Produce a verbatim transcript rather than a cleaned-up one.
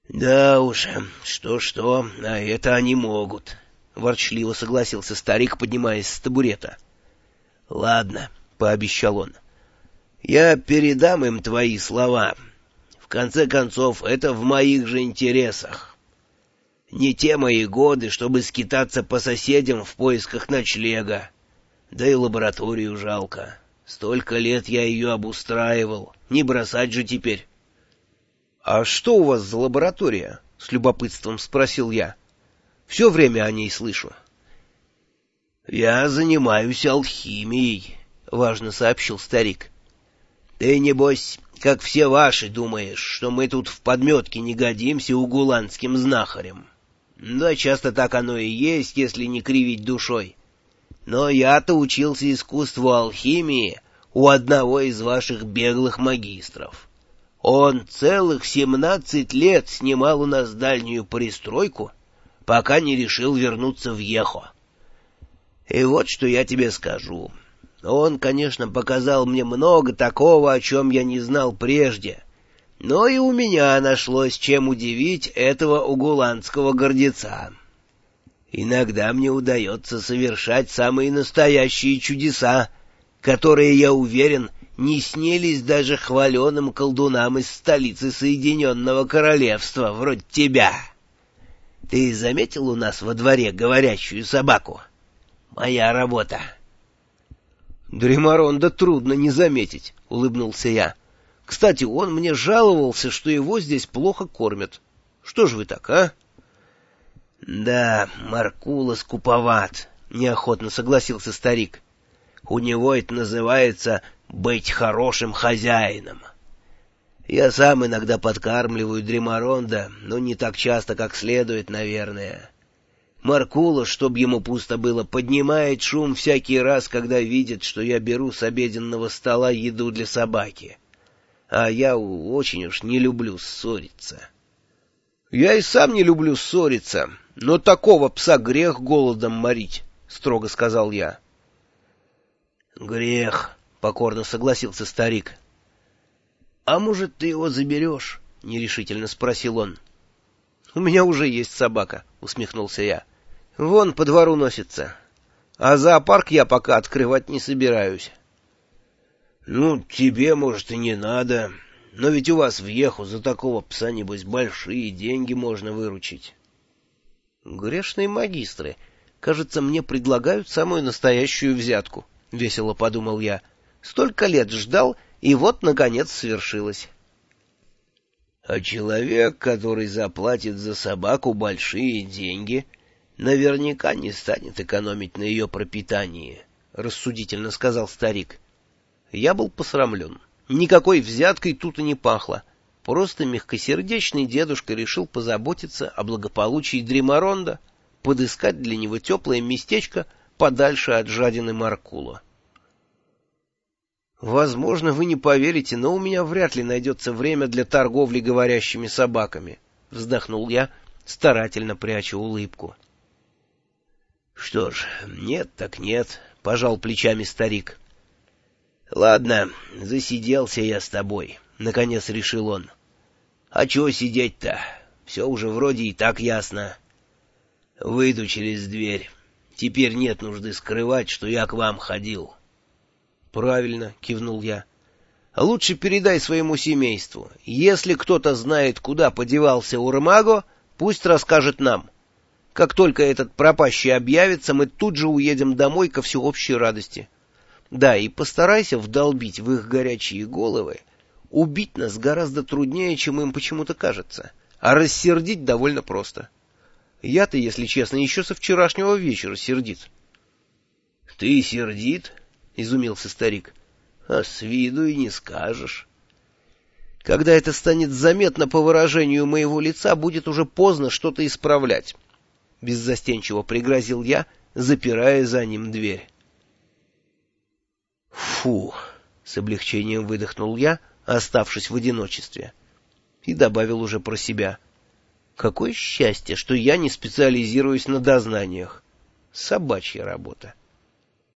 — Да уж, что-что, а это они могут, — ворчливо согласился старик, поднимаясь с табурета. — Ладно, — пообещал он, — я передам им твои слова. В конце концов, это в моих же интересах. Не те мои годы, чтобы скитаться по соседям в поисках ночлега. Да и лабораторию жалко. Столько лет я ее обустраивал. Не бросать же теперь. — А что у вас за лаборатория? — с любопытством спросил я. — Все время о ней слышу. — Я занимаюсь алхимией, — важно сообщил старик. — Ты, небось, как все ваши, думаешь, что мы тут в подметке не годимся угуланским знахарем. Да, часто так оно и есть, если не кривить душой. Но я-то учился искусству алхимии у одного из ваших беглых магистров. Он целых семнадцать лет снимал у нас дальнюю пристройку, пока не решил вернуться в Ехо. И вот что я тебе скажу. Он, конечно, показал мне много такого, о чем я не знал прежде, но и у меня нашлось чем удивить этого угуланского гордеца. Иногда мне удается совершать самые настоящие чудеса, которые, я уверен, не снились даже хваленым колдунам из столицы Соединенного Королевства, вроде тебя. Ты заметил у нас во дворе говорящую собаку? Моя работа. Дримаронда трудно не заметить, — улыбнулся я. Кстати, он мне жаловался, что его здесь плохо кормят. Что ж вы так, а? Да, Маркула скуповат, — неохотно согласился старик. У него это называется быть хорошим хозяином. Я сам иногда подкармливаю Дримаронда, но не так часто, как следует, наверное. Маркула, чтоб ему пусто было, поднимает шум всякий раз, когда видит, что я беру с обеденного стола еду для собаки. А я очень уж не люблю ссориться. — Я и сам не люблю ссориться, но такого пса грех голодом морить, — строго сказал я. — Грех, — покорно согласился старик. — А может, ты его заберешь? — нерешительно спросил он. — У меня уже есть собака, — усмехнулся я. — Вон по двору носится. А зоопарк я пока открывать не собираюсь. — Ну, тебе, может, и не надо, но ведь у вас в Еху за такого пса, небось, большие деньги можно выручить. — Грешные магистры, кажется, мне предлагают самую настоящую взятку, — весело подумал я. Столько лет ждал, и вот, наконец, свершилось. — А человек, который заплатит за собаку большие деньги, наверняка не станет экономить на ее пропитании, — рассудительно сказал старик. Я был посрамлен. Никакой взяткой тут и не пахло. Просто мягкосердечный дедушка решил позаботиться о благополучии Дримаронда, подыскать для него теплое местечко подальше от жадины Маркула. Возможно, вы не поверите, но у меня вряд ли найдется время для торговли говорящими собаками, — вздохнул я, старательно пряча улыбку. — Что ж, нет так нет, — пожал плечами старик. — Ладно, засиделся я с тобой, — наконец решил он. — А чего сидеть-то? Все уже вроде и так ясно. Выйду через дверь. Теперь нет нужды скрывать, что я к вам ходил. — Правильно, — кивнул я. — Лучше передай своему семейству. Если кто-то знает, куда подевался Урмаго, пусть расскажет нам. Как только этот пропащий объявится, мы тут же уедем домой ко всеобщей радости. Да, и постарайся вдолбить в их горячие головы. Убить нас гораздо труднее, чем им почему-то кажется, а рассердить довольно просто. Я-то, если честно, еще со вчерашнего вечера сердит. — Ты сердит? — изумился старик. — А с виду и не скажешь. Когда это станет заметно по выражению моего лица, будет уже поздно что-то исправлять. Беззастенчиво пригрозил я, запирая за ним дверь. Фу! — с облегчением выдохнул я, оставшись в одиночестве. И добавил уже про себя. Какое счастье, что я не специализируюсь на дознаниях. Собачья работа.